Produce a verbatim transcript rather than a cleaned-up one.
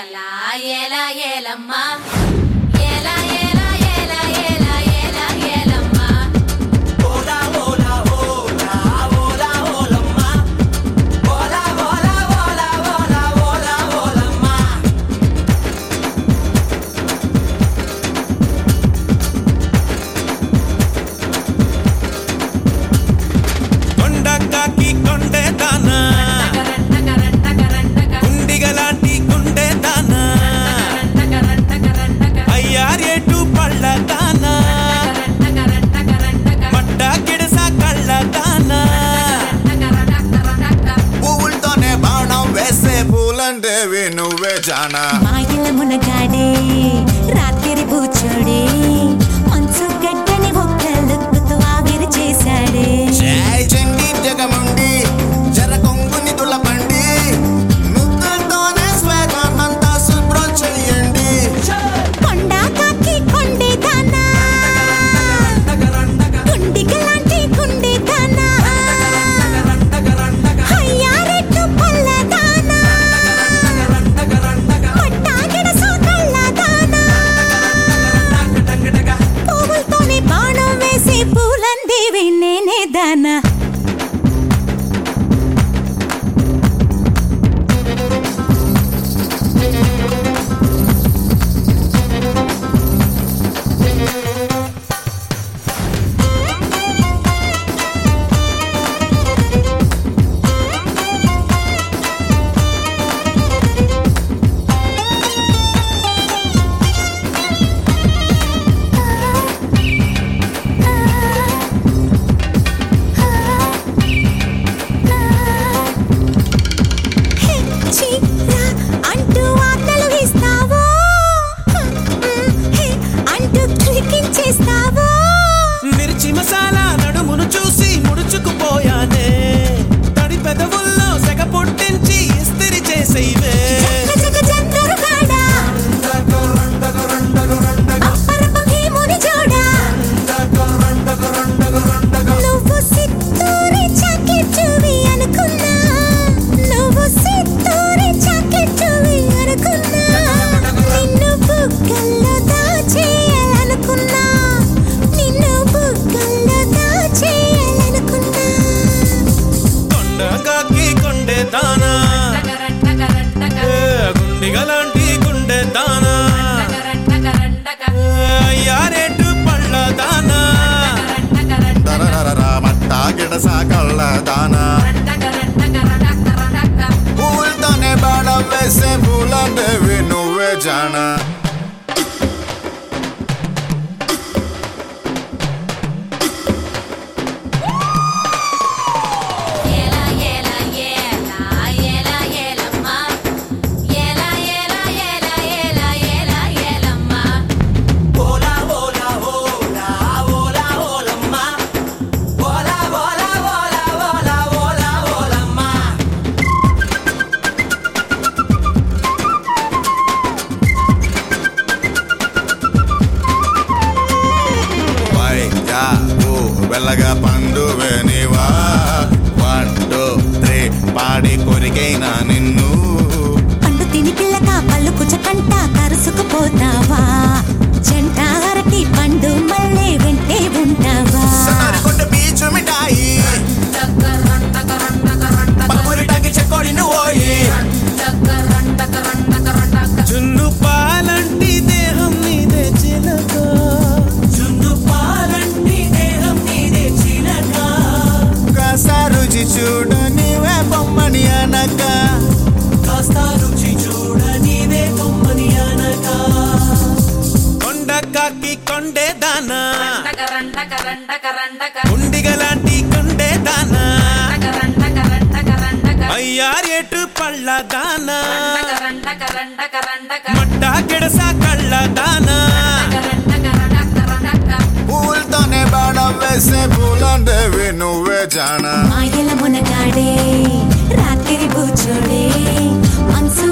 ఏలా ఏలా ఏలమ్మా ఏలా ఏలా ఏలా ఏలా ఏలా ఏలమ్మా ఓలా ఓలా ఓలా ఓలా ఓలమ్మా ఓలా ఓలా ఓలా ఓలా ఓలా ఓలమ్మా కొండకాకి కొండే దానా కుండిగలాంటి గుండె దానా అయ్యారేటు పళ్ళ దానా మట్ట గిడస కళ్ళ దానా పువ్వులతోనే బాణం వేసే పూలంటేవి నువ్వే జానా మాయల మునగాడే రాత్రి పూచోడే మంచు గడ్డని ఒక్క లుక్కుతో ఆవిరి చేశాడే జై చండి జగముండి జర కొంగుని తులపండి ముద్దులతోనే స్వేగాన్నంతా శుభ్రం చెయ్యండి కొండ కాకి కొండే దానా గుండిగలాంటి గుండె దానా అయ్యారెట్టు పళ్ళ దానా మట్టాగిడస కళ్ళ దానా పువ్వులతోనే బాణం వేసి పూలందేవి నేనే దానా చీరా అంటూ ఆటలు వేస్తావో అంటూ క్లికించేస్తావో మిర్చి మసాలా నడుమును చూసి ముడుచుకుపోయానే తడి పెదవుల్లో సెగ పుట్టించి ఇస్తిరి చేసేవే జగ చంద్రుగాడా అప్పరప భీముని జోడా నువ్వు సిత్తూరి చాకెట్టువి అనుకున్నా నువ్వు సిత్తూరి చాకెట్టువి అనుకున్నా నిన్ను బుగ్గల్లో దాచేయాలనుకున్నా నిన్ను బుగ్గల్లో దాచేయాలనుకున్నా కొండకాకి కొండే దానా ఏ, గుండిగలాంటి గుండె దానా అయ్యారేటు పళ్ళ దానా దరరరరా మట్టా గిడస కళ్ళ దానా పువ్వులతోనే బాణం వేసే పూలంటేవి నువ్వే జానా ఏలా ఏలా ఏలా ఏలా ఏలమ్మా ఏలా ఏలా ఏలా ఏలా ఏలా ఏలమ్మా ఓలా ఓలా ఓలా ఓలా ఓలమ్మా ఓలా ఓలా ఓలా ఓలా ఓలా ఓలమ్మా పైగా ఓ వెళ్ళగా పండువే నీవా వన్ టూ త్రీ పాడి కొరికైనా నిన్ను పండు తిని పిల్లగా పళ్ళు కుచకంట కరుసుకుపోతావా జంట అరటి పండు మళ్ళీ వెంటే ఉంటావా సన్నారికొండ బీచు మిఠాయి పప్పురిటాకి చెక్కోడి నువ్వోయి జున్ను పాలంటి దేహం నీదే చిలక జున్ను పాలంటి దేహం నీదే చిలక కాస రుచి చూడ నీవే బొమ్మని అనక కాస్త రుచి చూడ నీదే బొమ్మని అనక కొండకాకి కొండే దానా రండక రండక రండక గుండిగలాంటి గుండె దానా రండక రండక రండక అయ్యారేటు పళ్ళ దానా రండక రండక రండక మట్ట గిడస కళ్ళ దానా రండక రండక రండక పువ్వులతోనే బాణం వేసే పూలంటేవి నువ్వే జానా మాయల మునగాడే రాత్రి పూచోడే మనసు